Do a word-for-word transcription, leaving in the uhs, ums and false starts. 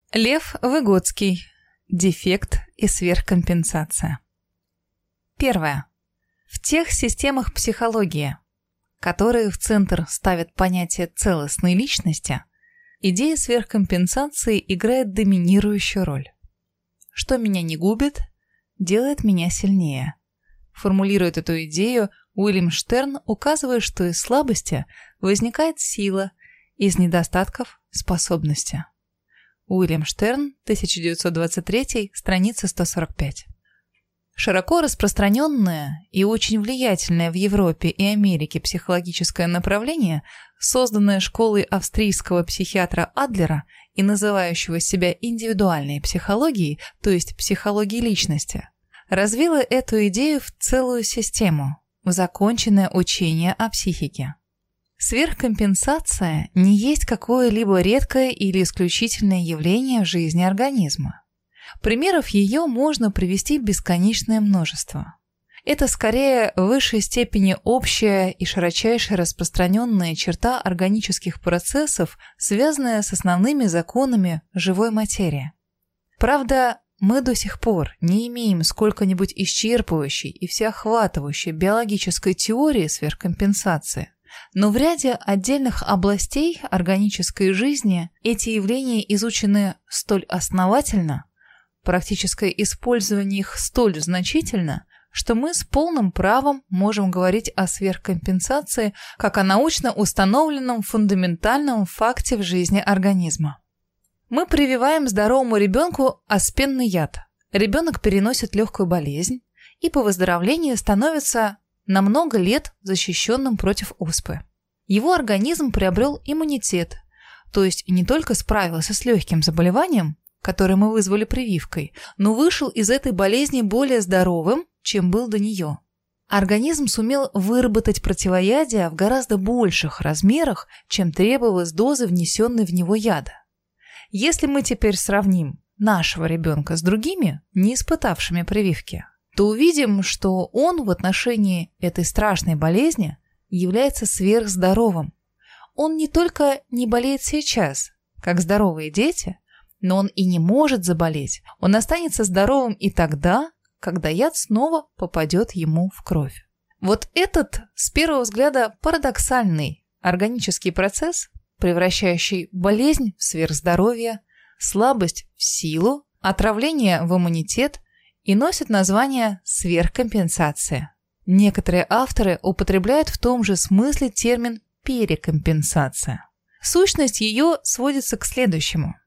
Лев Выгодский. Дефект и сверхкомпенсация. Первое. В тех системах психологии, которые в центр ставят понятие целостной личности, идея сверхкомпенсации играет доминирующую роль. Что меня не губит, делает меня сильнее. Формулирует эту идею Уильям Штерн, указывая, что из слабости возникает сила, из недостатков – способности. Уильям Штерн, тысяча девятьсот двадцать третий, страница сто сорок пять. Широко распространенное и очень влиятельное в Европе и Америке психологическое направление, созданное школой австрийского психиатра Адлера и называющего себя индивидуальной психологией, то есть психологией личности, развило эту идею в целую систему, в законченное учение о психике. Сверхкомпенсация не есть какое-либо редкое или исключительное явление в жизни организма. Примеров ее можно привести бесконечное множество. Это скорее в высшей степени общая и широчайше распространенная черта органических процессов, связанная с основными законами живой материи. Правда, мы до сих пор не имеем сколько-нибудь исчерпывающей и всеохватывающей биологической теории сверхкомпенсации. Но в ряде отдельных областей органической жизни эти явления изучены столь основательно, практическое использование их столь значительно, что мы с полным правом можем говорить о сверхкомпенсации как о научно установленном фундаментальном факте в жизни организма. Мы прививаем здоровому ребенку аспенный яд. Ребенок переносит легкую болезнь и по выздоровлении становится на много лет защищенным против оспы. Его организм приобрел иммунитет, то есть не только справился с легким заболеванием, которое мы вызвали прививкой, но вышел из этой болезни более здоровым, чем был до нее. Организм сумел выработать противоядие в гораздо больших размерах, чем требовалось дозы внесенной в него яда. Если мы теперь сравним нашего ребенка с другими, не испытавшими прививки, то увидим, что он в отношении этой страшной болезни является сверхздоровым. Он не только не болеет сейчас, как здоровые дети, но он и не может заболеть. Он останется здоровым и тогда, когда яд снова попадет ему в кровь. Вот этот, с первого взгляда, парадоксальный органический процесс, превращающий болезнь в сверхздоровье, слабость в силу, отравление в иммунитет, и носит название сверхкомпенсация. Некоторые авторы употребляют в том же смысле термин перекомпенсация. Сущность ее сводится к следующему.